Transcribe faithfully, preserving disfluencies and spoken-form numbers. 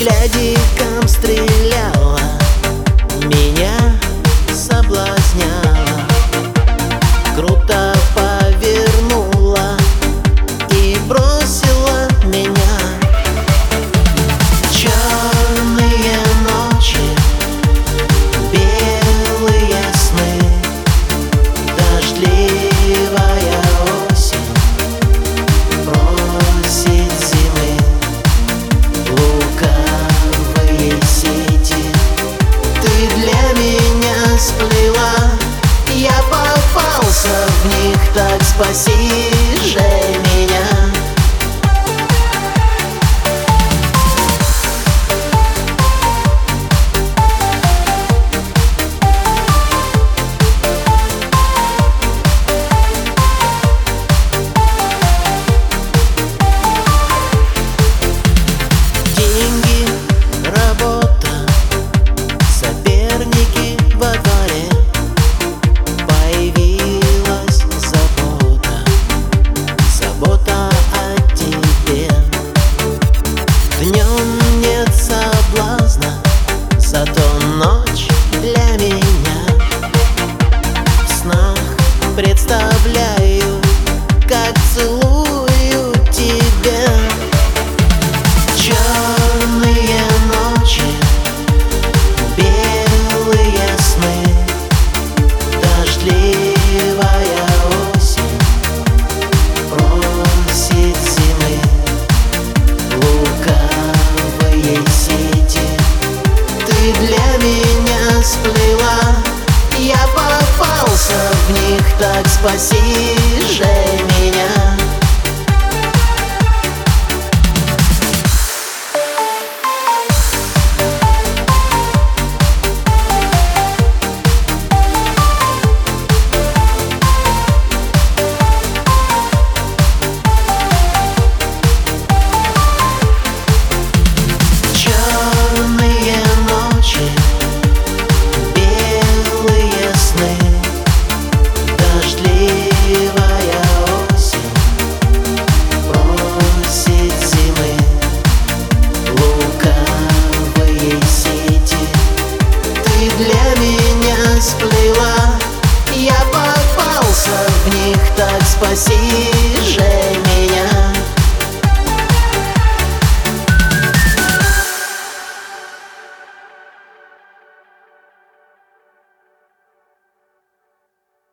Глядиком стреляла, меня соблазняла, круто повернула и бросила меня. Черные ночи, белые сны, дождливая осень просит зимы. Лукавые сети ты для меня сплела, я попался в них, так спаси же меня. Зато ночь для меня. В снах представляю, как целую тебя. Черные ночи, белые сны, дождливая осень просит зимы. Лукавые сети ты для меня сплела, я попался в них, так спаси же меня. Сплела, я попался в них, так спаси